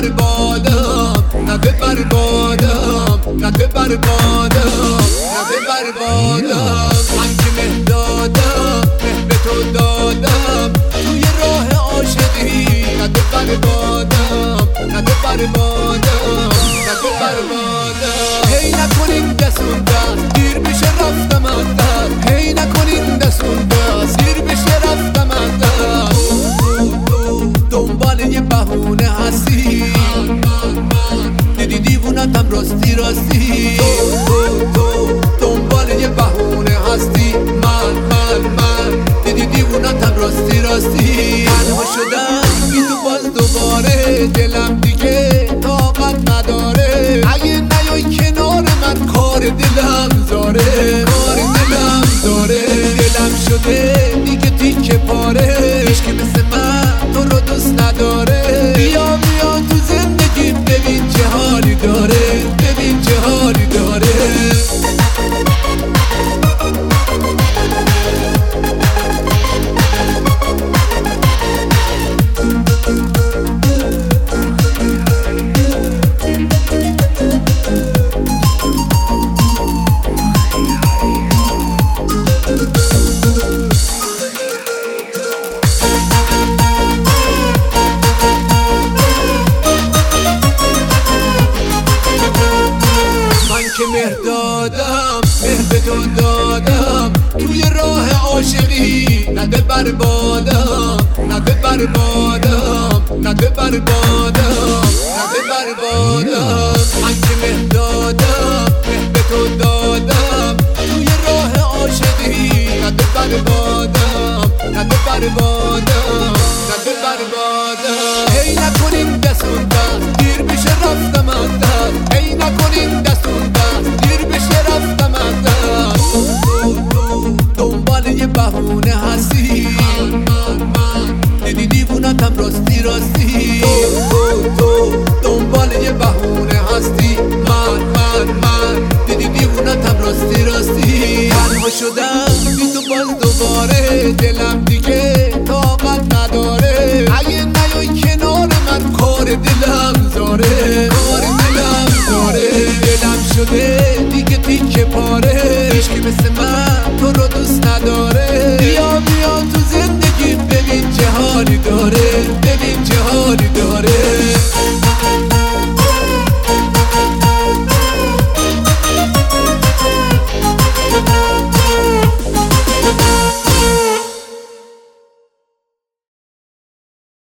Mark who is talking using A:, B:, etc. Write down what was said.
A: ببر بادم، نه ببر بادم، نه ببر بادم، نه ببر بادم. من که مه دادم، مه به تو دادم توی راه عاشقی. نه ببر بادم، نه ببر بادم، نه ببر بادم. هی نکنین دستون دست دیر بشه رفتم از دست. هی نکنین دستون دست دیر بشه رفتم از دست. دنبال یه بهونه هستی، دیدی دیوونتم راستی راستی. تو دنبال یه بهونه هستی، من دیدی دیوونتم راستی راستی. تنها شدم بی تو باز دوباره، دلم دیگه طاقت نداره. اگه نیای کنار من کار دلم زاره، کار دلم زاره. دلم شده دیگه تیکه پاره، هیچکی مثل من تو رو دوست نداره. بیا تو زندگی ببین چه حالی داره، ببین چه حالی داره. که مه دادم، مه به تو دادم توی راه عاشقی. نه ببر بادم، نه ببر بادم، نه ببر بادم، نه ببر بادم. من که مه دادم، مه به تو دادم توی راه عاشقی. نه ببر بادم، نه ببر بادم، نه ببر بادم. هی نکنین دستون دست دیر بشه رفتم از دست. هی نکنین دستون دست دیر بشه رفتم از دست. دنبال یه بهونه هستی، دیدی دیوونتم راستی راستی. تو دنبال یه بهونه هستی، من دیدی دیوونتم راستی راستی. تنها شدم بی تو باز دوباره، دلم دیگه طاقت نداره. اگه نیای کنار من کار دلم زاره، کار دلم زاره. دلم شده دیگه تیکه پاره، هیچکی مثل من تو رو دوست نداره. بیا تو